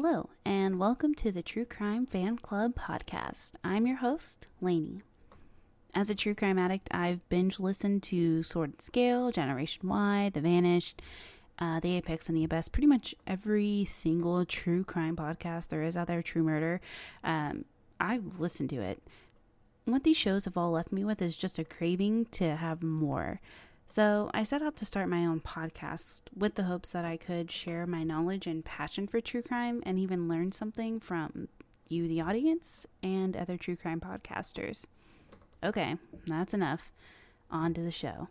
Hello, and welcome to the True Crime Fan Club podcast. I'm your host, Lainey. As a true crime addict, I've binge listened to Sword and Scale, Generation Y, The Vanished, The Apex, and The Abyss. Pretty much every single true crime podcast there is out there, True Murder. I've listened to it. What these shows have all left me with is just a craving to have more. So I set out to start my own podcast with the hopes that I could share my knowledge and passion for true crime and even learn something from you, the audience, and other true crime podcasters. Okay, that's enough. On to the show.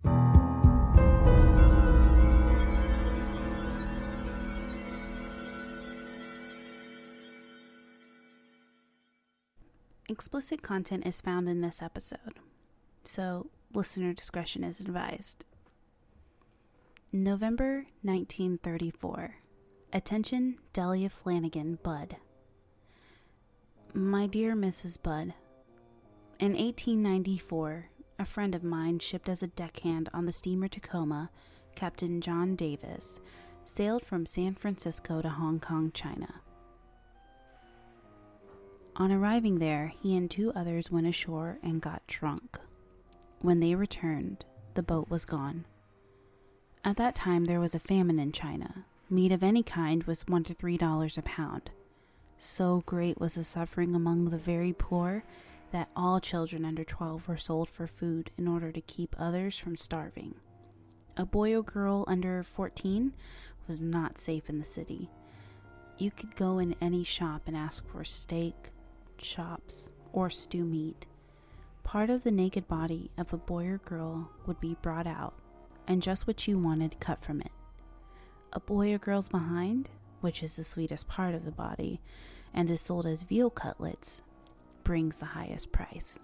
Explicit content is found in this episode, so listener discretion is advised. November 1934. Attention, Delia Flanagan, Budd. My dear Mrs. Budd, in 1894, a friend of mine shipped as a deckhand on the steamer Tacoma, Captain John Davis, sailed from San Francisco to Hong Kong, China. On arriving there, he and two others went ashore and got drunk. When they returned, the boat was gone. At that time, there was a famine in China. Meat of any kind was $1 to $3 a pound. So great was the suffering among the very poor that all children under 12 were sold for food in order to keep others from starving. A boy or girl under 14 was not safe in the city. You could go in any shop and ask for steak, chops, or stew meat. Part of the naked body of a boy or girl would be brought out, and just what you wanted cut from it. A boy or girl's behind, which is the sweetest part of the body, and is sold as veal cutlets, brings the highest price.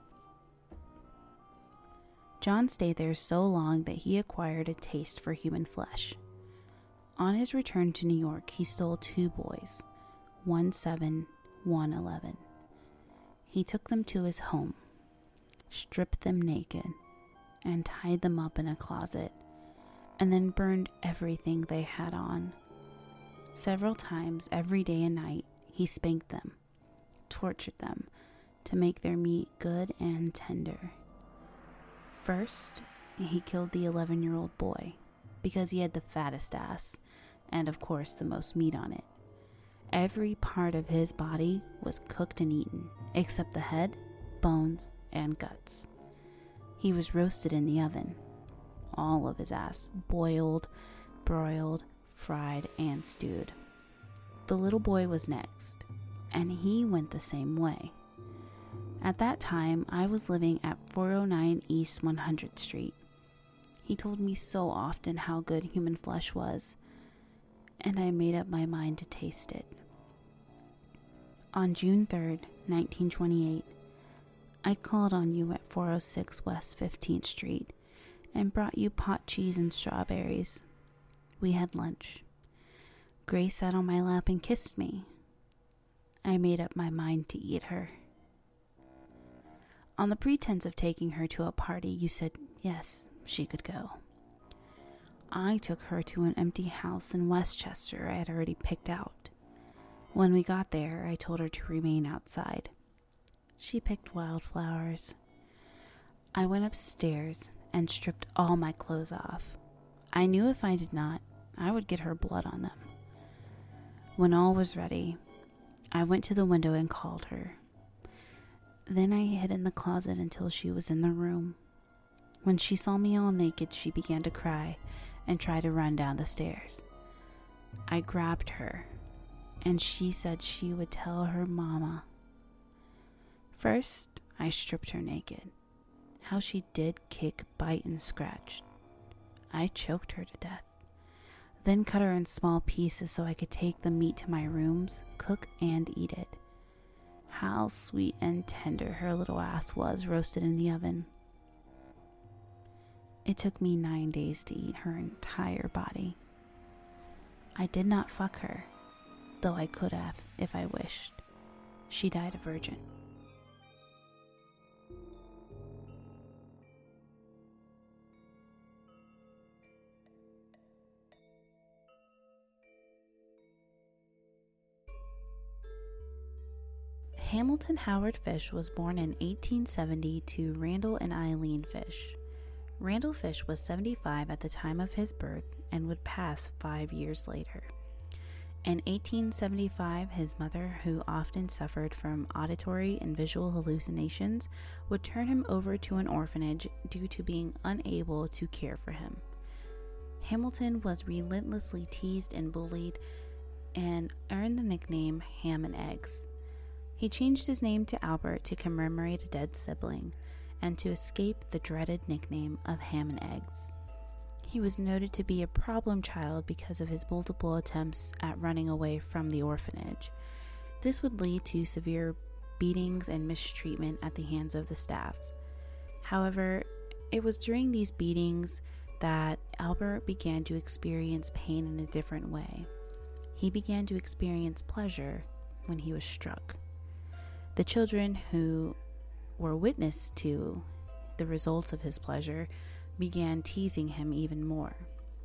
John stayed there so long that he acquired a taste for human flesh. On his return to New York, he stole two boys, 1 7, 1 11. He took them to his home, stripped them naked, and tied them up in a closet, and then burned everything they had on. Several times every day and night, he spanked them, tortured them, to make their meat good and tender. First, he killed the 11-year-old boy, because he had the fattest ass, and of course the most meat on it. Every part of his body was cooked and eaten, except the head, bones, and guts. He was roasted in the oven. All of his ass, boiled, broiled, fried, and stewed. The little boy was next, and he went the same way. At that time, I was living at 409 East 100th Street. He told me so often how good human flesh was, and I made up my mind to taste it. On June 3rd, 1928, I called on you at 406 West 15th Street and brought you pot cheese and strawberries. We had lunch. Grace sat on my lap and kissed me. I made up my mind to eat her. On the pretense of taking her to a party, you said yes, she could go. I took her to an empty house in Westchester I had already picked out. When we got there, I told her to remain outside. She picked wildflowers. I went upstairs and stripped all my clothes off. I knew if I did not, I would get her blood on them. When all was ready, I went to the window and called her. Then I hid in the closet until she was in the room. When she saw me all naked, she began to cry and try to run down the stairs. I grabbed her, and she said she would tell her mama. First, I stripped her naked. How she did kick, bite, and scratch. I choked her to death. Then cut her in small pieces so I could take the meat to my rooms, cook, and eat it. How sweet and tender her little ass was roasted in the oven. It took me 9 days to eat her entire body. I did not fuck her, though I could have if I wished. She died a virgin. Hamilton Howard Fish was born in 1870 to Randall and Eileen Fish. Randall Fish was 75 at the time of his birth and would pass 5 years later. In 1875, his mother, who often suffered from auditory and visual hallucinations, would turn him over to an orphanage due to being unable to care for him. Hamilton was relentlessly teased and bullied and earned the nickname Ham and Eggs. He changed his name to Albert to commemorate a dead sibling and to escape the dreaded nickname of Ham and Eggs. He was noted to be a problem child because of his multiple attempts at running away from the orphanage. This would lead to severe beatings and mistreatment at the hands of the staff. However, it was during these beatings that Albert began to experience pain in a different way. He began to experience pleasure when he was struck. The children who were witness to the results of his pleasure began teasing him even more.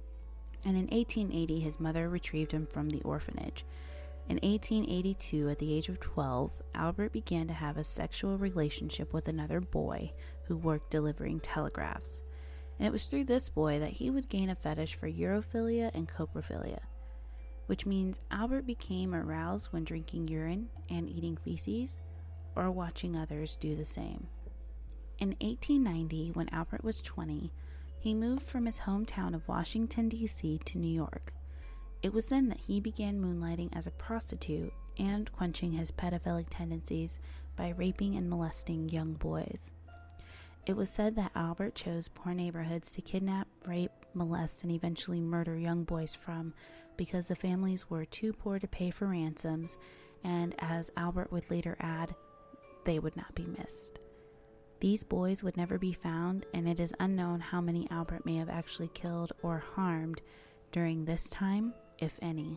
And in 1880, his mother retrieved him from the orphanage. In 1882, at the age of 12, Albert began to have a sexual relationship with another boy who worked delivering telegraphs. And it was through this boy that he would gain a fetish for urophilia and coprophilia, which means Albert became aroused when drinking urine and eating feces, or watching others do the same. In 1890, when Albert was 20, he moved from his hometown of Washington, D.C. to New York. It was then that he began moonlighting as a prostitute and quenching his pedophilic tendencies by raping and molesting young boys. It was said that Albert chose poor neighborhoods to kidnap, rape, molest, and eventually murder young boys from because the families were too poor to pay for ransoms, and as Albert would later add, they would not be missed. These boys would never be found, and it is unknown how many Albert may have actually killed or harmed during this time, if any.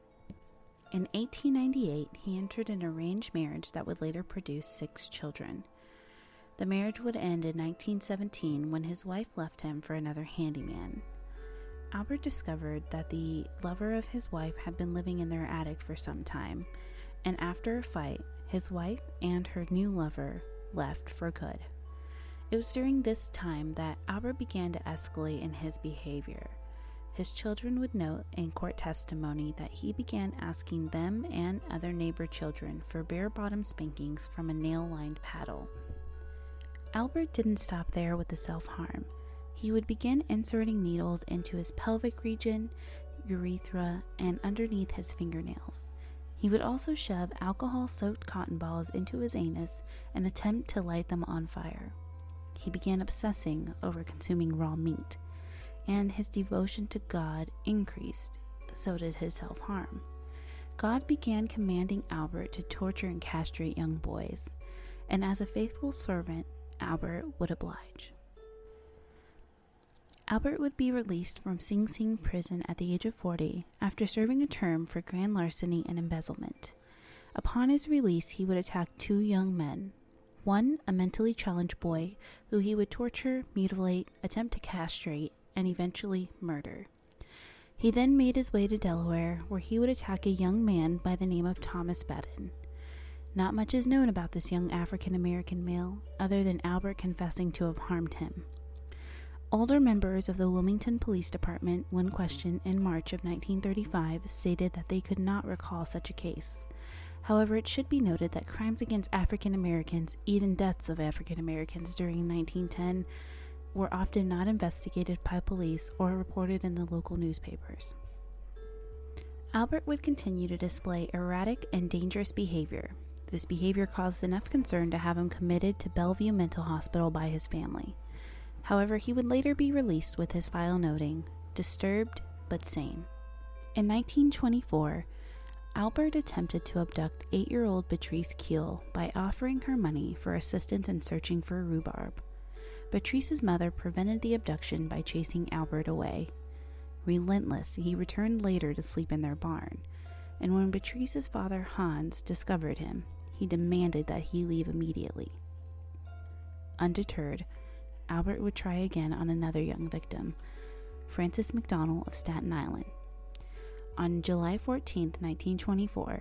In 1898, he entered an arranged marriage that would later produce 6 children. The marriage would end in 1917 when his wife left him for another handyman. Albert discovered that the lover of his wife had been living in their attic for some time, and after a fight, his wife and her new lover left for good. It was during this time that Albert began to escalate in his behavior. His children would note in court testimony that he began asking them and other neighbor children for bare-bottom spankings from a nail-lined paddle. Albert didn't stop there with the self-harm. He would begin inserting needles into his pelvic region, urethra, and underneath his fingernails. He would also shove alcohol-soaked cotton balls into his anus and attempt to light them on fire. He began obsessing over consuming raw meat, and his devotion to God increased, so did his self-harm. God began commanding Albert to torture and castrate young boys, and as a faithful servant, Albert would oblige. Albert would be released from Sing Sing prison at the age of 40 after serving a term for grand larceny and embezzlement. Upon his release, he would attack 2 young men, one a mentally challenged boy who he would torture, mutilate, attempt to castrate, and eventually murder. He then made his way to Delaware, where he would attack a young man by the name of Thomas Bedden. Not much is known about this young African-American male, other than Albert confessing to have harmed him. Older members of the Wilmington Police Department, when questioned in March of 1935, stated that they could not recall such a case. However, it should be noted that crimes against African Americans, even deaths of African Americans during 1910, were often not investigated by police or reported in the local newspapers. Albert would continue to display erratic and dangerous behavior. This behavior caused enough concern to have him committed to Bellevue Mental Hospital by his family. However, he would later be released with his file noting, "disturbed but sane." In 1924, Albert attempted to abduct 8-year-old Beatrice Keel by offering her money for assistance in searching for rhubarb. Beatrice's mother prevented the abduction by chasing Albert away. Relentless, he returned later to sleep in their barn, and when Beatrice's father, Hans, discovered him, he demanded that he leave immediately. Undeterred, Albert would try again on another young victim, Frances McDonald of Staten Island. On July 14, 1924,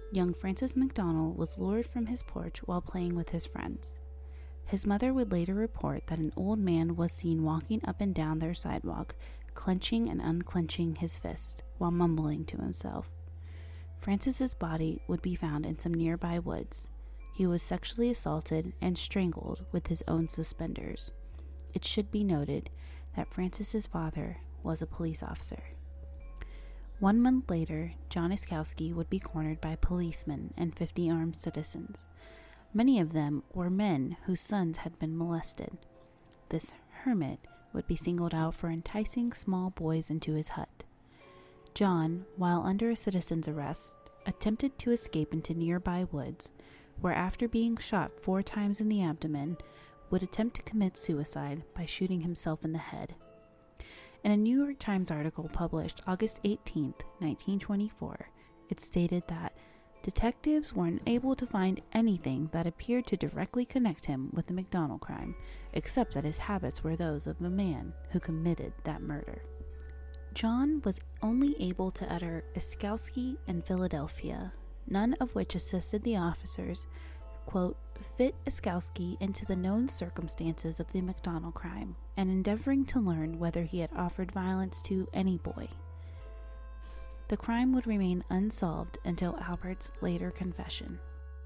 young Francis McDonald was lured from his porch while playing with his friends. His mother would later report that an old man was seen walking up and down their sidewalk, clenching and unclenching his fist while mumbling to himself. Francis's body would be found in some nearby woods. He was sexually assaulted and strangled with his own suspenders. It should be noted that Francis's father was a police officer. 1 month later, John Iskowski would be cornered by policemen and 50 armed citizens. Many of them were men whose sons had been molested. This hermit would be singled out for enticing small boys into his hut. John, while under a citizen's arrest, attempted to escape into nearby woods, where after being shot 4 times in the abdomen, would attempt to commit suicide by shooting himself in the head. In a New York Times article published August 18, 1924, it stated that detectives were unable to find anything that appeared to directly connect him with the McDonald crime, except that his habits were those of a man who committed that murder. John was only able to utter Iskowski and Philadelphia, none of which assisted the officers, quote, fit Iskowski into the known circumstances of the McDonald crime and endeavoring to learn whether he had offered violence to any boy. The crime would remain unsolved until Albert's later confession.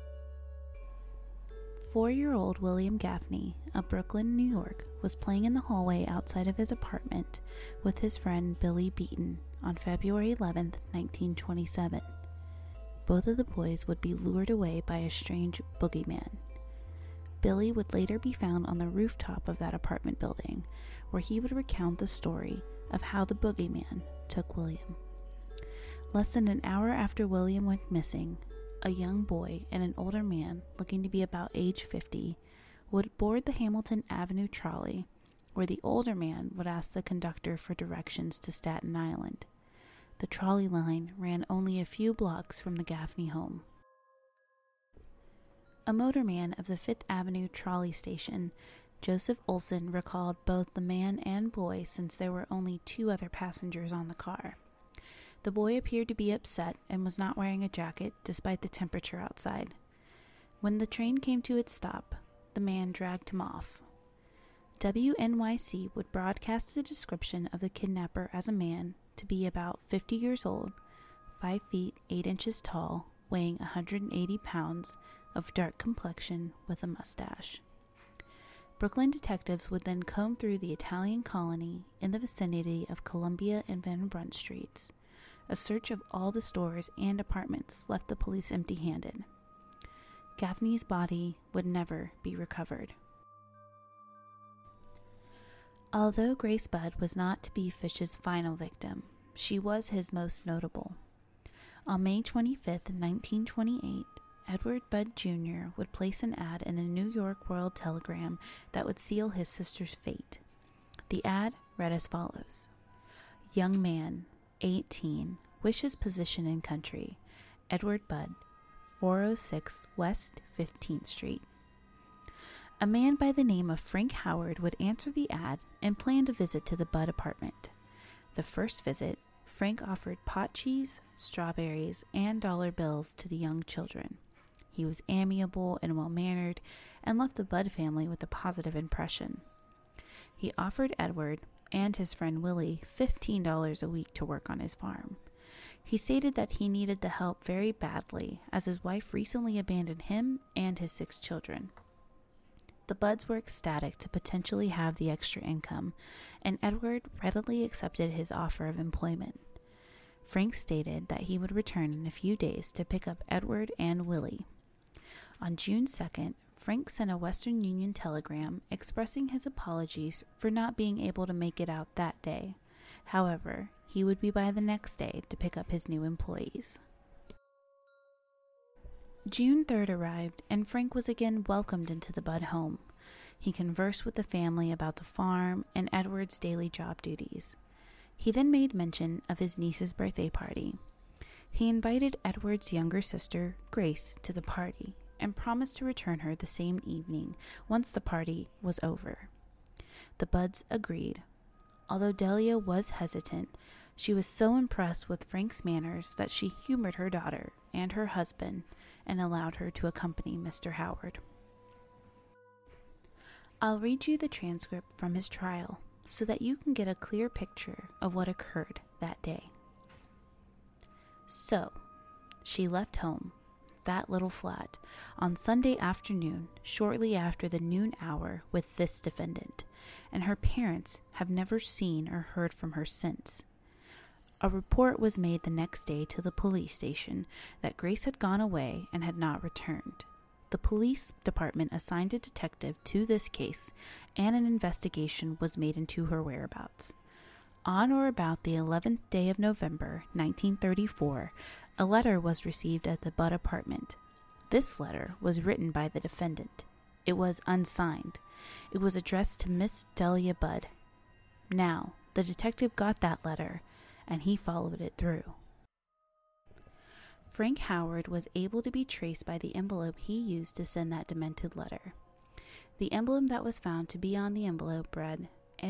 4-year-old William Gaffney of Brooklyn, New York, was playing in the hallway outside of his apartment with his friend Billy Beaton on February 11, 1927. Both of the boys would be lured away by a strange boogeyman. Billy would later be found on the rooftop of that apartment building, where he would recount the story of how the boogeyman took William. Less than an hour after William went missing, a young boy and an older man, looking to be about age 50, would board the Hamilton Avenue trolley, where the older man would ask the conductor for directions to Staten Island. The trolley line ran only a few blocks from the Gaffney home. A motorman of the Fifth Avenue trolley station, Joseph Olson, recalled both the man and boy since there were only 2 other passengers on the car. The boy appeared to be upset and was not wearing a jacket despite the temperature outside. When the train came to its stop, the man dragged him off. WNYC would broadcast the description of the kidnapper as a man to be about 50 years old, 5 feet 8 inches tall, weighing 180 pounds, of dark complexion with a mustache. Brooklyn detectives would then comb through the Italian colony in the vicinity of Columbia and Van Brunt Streets. A search of all the stores and apartments left the police empty-handed. Gaffney's body would never be recovered. Although Grace Budd was not to be Fish's final victim, she was his most notable. On May 25, 1928, Edward Budd Jr. would place an ad in the New York World Telegram that would seal his sister's fate. The ad read as follows: Young man, 18, wishes position in country. Edward Budd, 406 West 15th Street. A man by the name of Frank Howard would answer the ad and planned a visit to the Budd apartment. The first visit, Frank offered pot cheese, strawberries, and dollar bills to the young children. He was amiable and well-mannered and left the Budd family with a positive impression. He offered Edward and his friend Willie $15 a week to work on his farm. He stated that he needed the help very badly, as his wife recently abandoned him and his 6 children. The Budds were ecstatic to potentially have the extra income, and Edward readily accepted his offer of employment. Frank stated that he would return in a few days to pick up Edward and Willie. On June 2nd, Frank sent a Western Union telegram expressing his apologies for not being able to make it out that day. However, he would be by the next day to pick up his new employees. June 3rd arrived, and Frank was again welcomed into the Budd home. He conversed with the family about the farm and Edward's daily job duties. He then made mention of his niece's birthday party. He invited Edward's younger sister, Grace, to the party and promised to return her the same evening once the party was over. The Budds agreed. Although Delia was hesitant, She was so impressed with Frank's manners that she humored her daughter and her husband and allowed her to accompany Mr. Howard. I'll read you the transcript from his trial so that you can get a clear picture of what occurred that day. So, she left home, that little flat, on Sunday afternoon, shortly after the noon hour with this defendant, and her parents have never seen or heard from her since. A report was made the next day to the police station that Grace had gone away and had not returned. The police department assigned a detective to this case, and an investigation was made into her whereabouts. On or about the 11th day of November, 1934, a letter was received at the Budd apartment. This letter was written by the defendant. It was unsigned. It was addressed to Miss Delia Budd. Now, the detective got that letter, and he followed it through. Frank Howard was able to be traced by the envelope he used to send that demented letter. The emblem that was found to be on the envelope read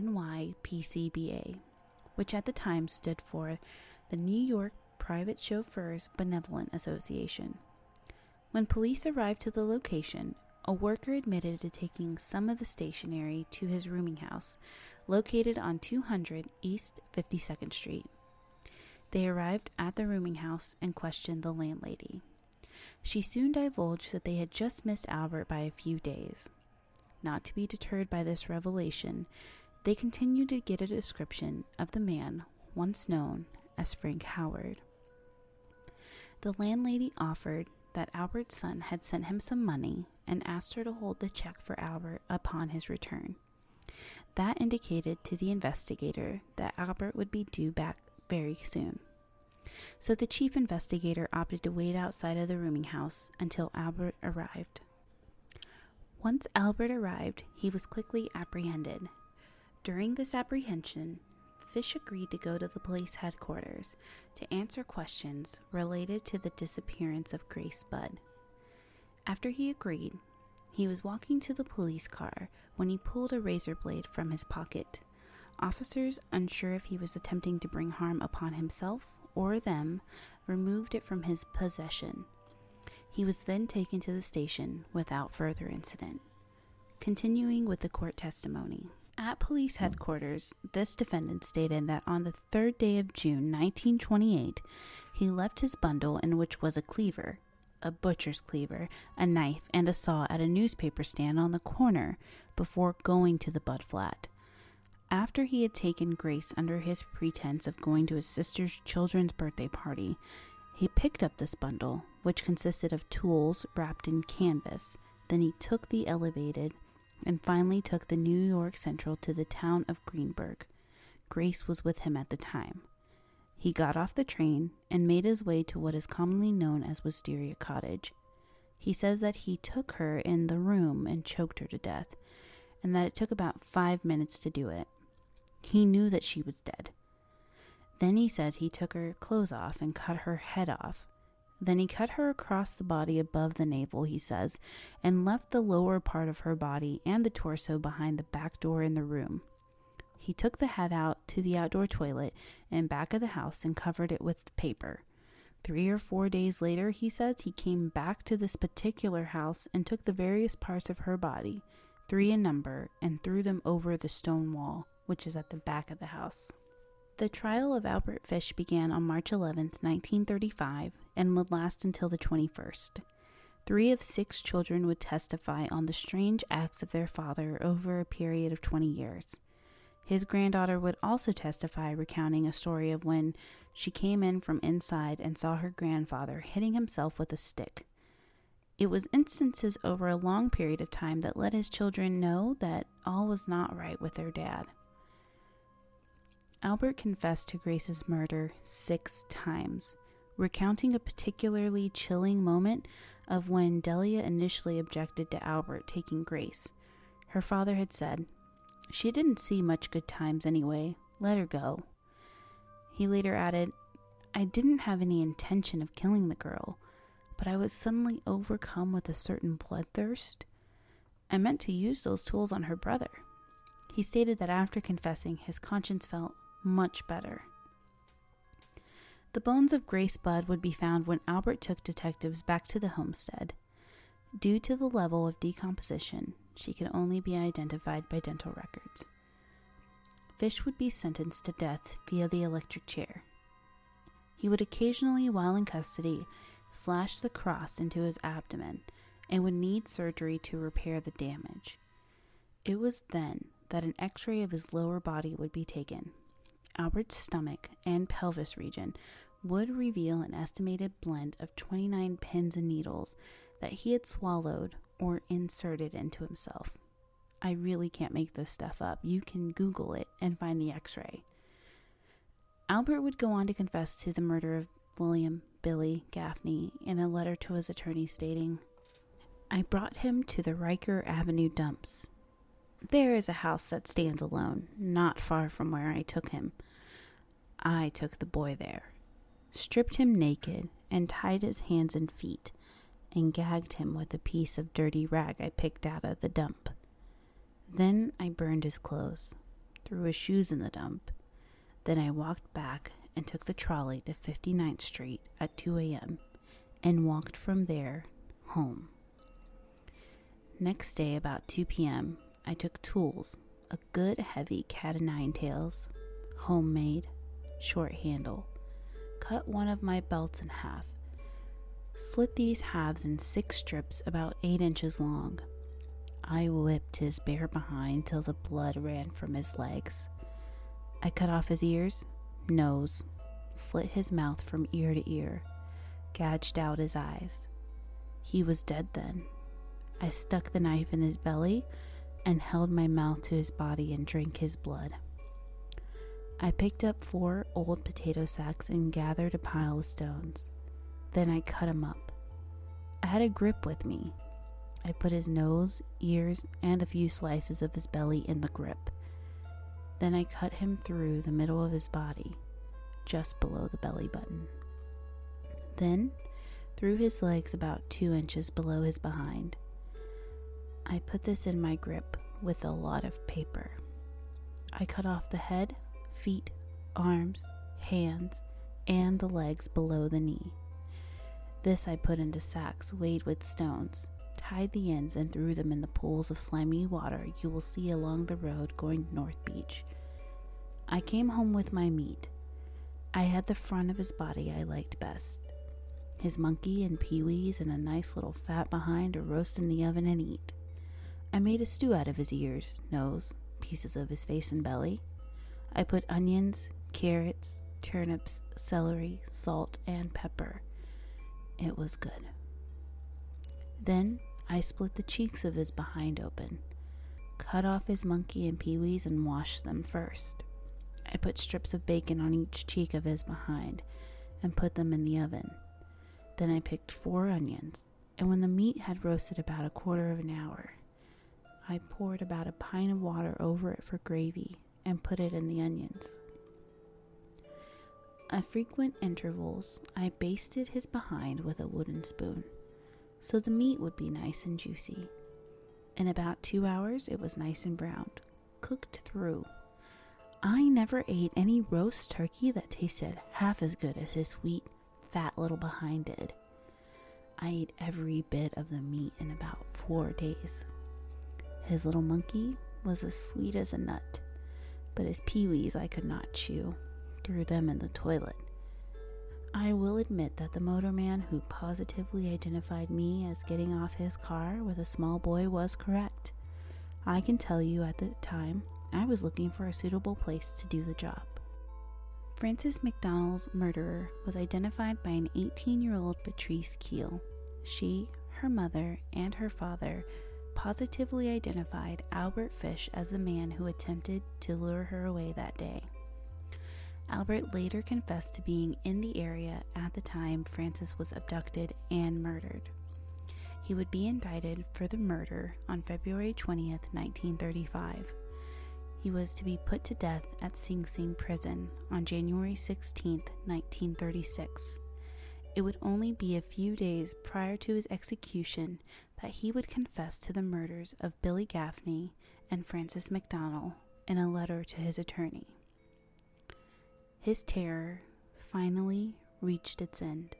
NYPCBA, which at the time stood for the New York Private Chauffeurs Benevolent Association. When police arrived to the location, a worker admitted to taking some of the stationery to his rooming house, located on 200 East 52nd Street. They arrived at the rooming house and questioned the landlady. She soon divulged that they had just missed Albert by a few days. Not to be deterred by this revelation, they continued to get a description of the man once known as Frank Howard. The landlady offered that Albert's son had sent him some money and asked her to hold the check for Albert upon his return. That indicated to the investigator that Albert would be due back very soon. So the chief investigator opted to wait outside of the rooming house until Albert arrived. Once Albert arrived, he was quickly apprehended. During this apprehension, Fish agreed to go to the police headquarters to answer questions related to the disappearance of Grace Budd. After he agreed, he was walking to the police car when he pulled a razor blade from his pocket. Officers, unsure if he was attempting to bring harm upon himself or them, removed it from his possession. He was then taken to the station without further incident. Continuing with the court testimony. At police headquarters, this defendant stated that on the 3rd day of June 1928, he left his bundle, in which was a cleaver, a butcher's cleaver, a knife, and a saw at a newspaper stand on the corner before going to the Budd flat. After he had taken Grace under his pretense of going to his sister's children's birthday party, he picked up this bundle, which consisted of tools wrapped in canvas. Then he took the elevated and finally took the New York Central to the town of Greenburgh. Grace was with him at the time. He got off the train and made his way to what is commonly known as Wisteria Cottage. He says that he took her in the room and choked her to death, and that it took about 5 minutes to do it. He knew that she was dead. Then he says he took her clothes off and cut her head off. Then he cut her across the body above the navel, he says, and left the lower part of her body and the torso behind the back door in the room. He took the head out to the outdoor toilet and back of the house and covered it with paper. 3 or 4 days later, he says, he came back to this particular house and took the various parts of her body, 3 in number, and threw them over the stone wall, which is at the back of the house. The trial of Albert Fish began on March 11, 1935, and would last until the 21st. 3 of 6 children would testify on the strange acts of their father over a period of 20 years. His granddaughter would also testify, recounting a story of when she came in from inside and saw her grandfather hitting himself with a stick. It was instances over a long period of time that let his children know that all was not right with their dad. Albert confessed to Grace's murder 6 times, recounting a particularly chilling moment of when Delia initially objected to Albert taking Grace. Her father had said, "She didn't see much good times anyway, let her go." He later added, "I didn't have any intention of killing the girl, but I was suddenly overcome with a certain bloodthirst. I meant to use those tools on her brother." He stated that after confessing, his conscience felt much better. The bones of Grace Budd would be found when Albert took detectives back to the homestead. Due to the level of decomposition, she could only be identified by dental records. Fish would be sentenced to death via the electric chair. He would occasionally, while in custody, slash the cross into his abdomen and would need surgery to repair the damage. It was then that an x-ray of his lower body would be taken. Albert's stomach and pelvis region would reveal an estimated blend of 29 pins and needles that he had swallowed or inserted into himself. I really can't make this stuff up. You can Google it and find the x-ray. Albert would go on to confess to the murder of William Billy Gaffney in a letter to his attorney stating, "I brought him to the Riker Avenue dumps. There is a house that stands alone, not far from where I took him. I took the boy there, stripped him naked, and tied his hands and feet, and gagged him with a piece of dirty rag I picked out of the dump. Then I burned his clothes, threw his shoes in the dump. Then I walked back and took the trolley to 59th Street at 2 a.m. and walked from there home. Next day about 2 p.m., I took tools, a good heavy cat-o'-nine-tails, homemade, short handle, cut one of my belts in half, slit these halves in 6 strips about 8 inches long. I whipped his bare behind till the blood ran from his legs. I cut off his ears, nose, slit his mouth from ear to ear, gouged out his eyes. He was dead then. I stuck the knife in his belly and held my mouth to his body and drank his blood. I picked up 4 old potato sacks and gathered a pile of stones. Then I cut him up. I had a grip with me. I put his nose, ears, and a few slices of his belly in the grip. Then I cut him through the middle of his body, just below the belly button. Then, through his legs about 2 inches below his behind. I put this in my grip with a lot of paper. I cut off the head, feet, arms, hands, and the legs below the knee. This I put into sacks weighed with stones, tied the ends, and threw them in the pools of slimy water you will see along the road going to North Beach. I came home with my meat. I had the front of his body I liked best. His monkey and peewees and a nice little fat behind to roast in the oven and eat. I made a stew out of his ears, nose, pieces of his face and belly. I put onions, carrots, turnips, celery, salt, and pepper. It was good. Then I split the cheeks of his behind open, cut off his monkey and peewees and washed them first. I put strips of bacon on each cheek of his behind and put them in the oven. Then I picked 4 onions, and when the meat had roasted about a quarter of an hour, I poured about a pint of water over it for gravy and put it in the onions. At frequent intervals, I basted his behind with a wooden spoon, so the meat would be nice and juicy. In about 2 hours, it was nice and browned, cooked through. I never ate any roast turkey that tasted half as good as his sweet, fat little behind did. I ate every bit of the meat in about 4 days. His little monkey was as sweet as a nut, but his peewees I could not chew, threw them in the toilet. I will admit that the motorman who positively identified me as getting off his car with a small boy was correct. I can tell you at the time, I was looking for a suitable place to do the job. Frances McDonald's murderer was identified by an 18-year-old Patrice Keel. She, her mother, and her father positively identified Albert Fish as the man who attempted to lure her away that day. Albert later confessed to being in the area at the time Frances was abducted and murdered. He would be indicted for the murder on February 20th, 1935. He was to be put to death at Sing Sing Prison on January 16th, 1936. It would only be a few days prior to his execution that he would confess to the murders of Billy Gaffney and Frances McDonald in a letter to his attorney. His terror finally reached its end.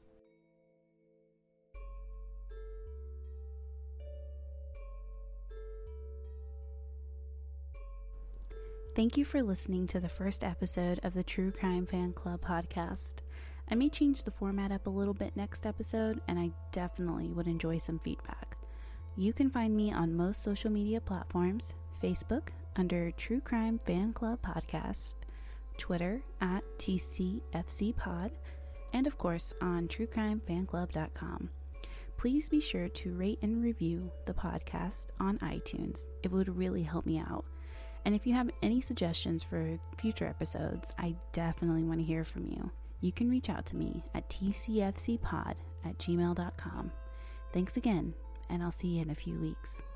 Thank you for listening to the first episode of the True Crime Fan Club podcast. I may change the format up a little bit next episode, and I definitely would enjoy some feedback. You can find me on most social media platforms: Facebook under True Crime Fan Club Podcast, Twitter at TCFCPod, and of course on truecrimefanclub.com. Please be sure to rate and review the podcast on iTunes. It would really help me out. And if you have any suggestions for future episodes, I definitely want to hear from you. You can reach out to me at tcfcpod@gmail.com. Thanks again, and I'll see you in a few weeks.